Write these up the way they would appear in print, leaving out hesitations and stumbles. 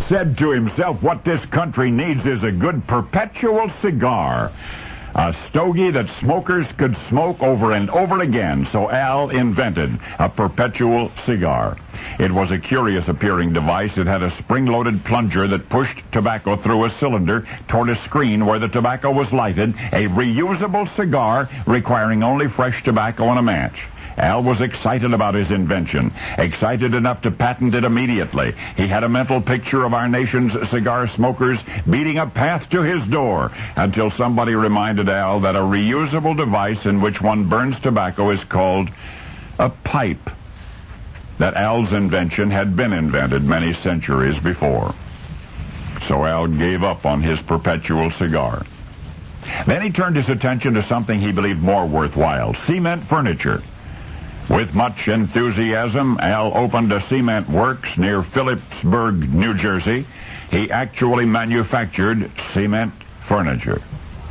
said to himself, what this country needs is a good perpetual cigar. A stogie that smokers could smoke over and over again, so Al invented a perpetual cigar. It was a curious-appearing device. It had a spring-loaded plunger that pushed tobacco through a cylinder toward a screen where the tobacco was lighted, a reusable cigar requiring only fresh tobacco and a match. Al was excited about his invention, excited enough to patent it immediately. He had a mental picture of our nation's cigar smokers beating a path to his door until somebody reminded Al that a reusable device in which one burns tobacco is called a pipe. That Al's invention had been invented many centuries before. So Al gave up on his perpetual cigar. Then he turned his attention to something he believed more worthwhile, cement furniture. With much enthusiasm, Al opened a cement works near Phillipsburg, New Jersey. He actually manufactured cement furniture.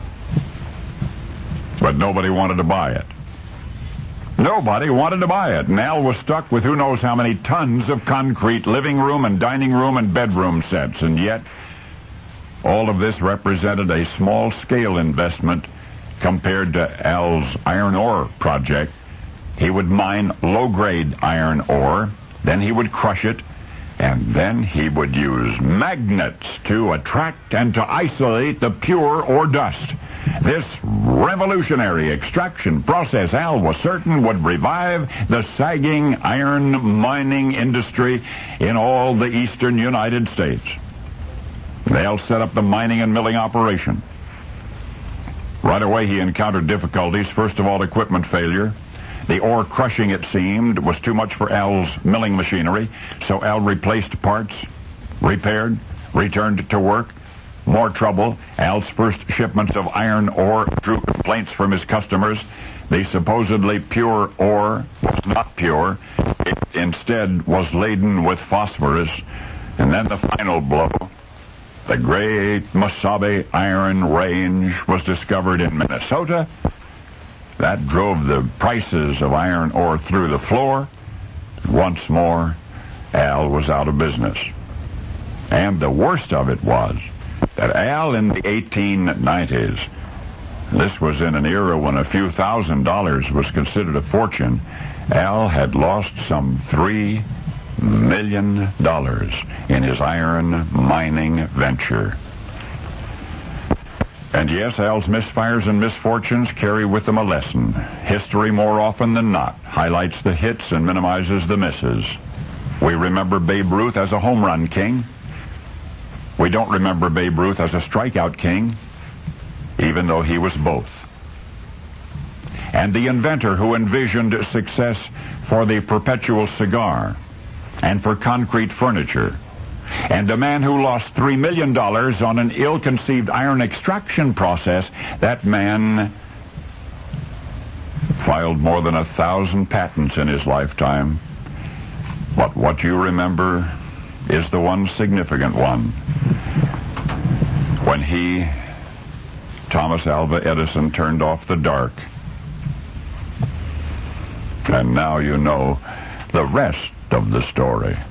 But nobody wanted to buy it. Nobody wanted to buy it, and Al was stuck with who knows how many tons of concrete living room and dining room and bedroom sets, and yet all of this represented a small-scale investment compared to Al's iron ore project. He would mine low-grade iron ore, then he would crush it, and then he would use magnets to attract and to isolate the pure ore dust. This revolutionary extraction process, Al was certain, would revive the sagging iron mining industry in all the eastern United States. Al set up the mining and milling operation. Right away he encountered difficulties. First of all, equipment failure. The ore crushing, it seemed, was too much for Al's milling machinery, so Al replaced parts, repaired, returned to work. More trouble. Al's first shipments of iron ore drew complaints from his customers. The supposedly pure ore was not pure. It instead was laden with phosphorus. And then the final blow. The great Mesabi Iron Range was discovered in Minnesota. That drove the prices of iron ore through the floor. Once more, Al was out of business. And the worst of it was that Al in the 1890s, this was in an era when a few $1,000s was considered a fortune, Al had lost some $3 million in his iron mining venture. And yes, Al's misfires and misfortunes carry with them a lesson. History, more often than not, highlights the hits and minimizes the misses. We remember Babe Ruth as a home run king. We don't remember Babe Ruth as a strikeout king, even though he was both. And the inventor who envisioned success for the perpetual cigar and for concrete furniture, and a man who lost $3 million on an ill-conceived iron extraction process, that man filed more than 1,000 patents in his lifetime. But what you remember is the one significant one. When he, Thomas Alva Edison, turned off the dark. And now you know the rest of the story.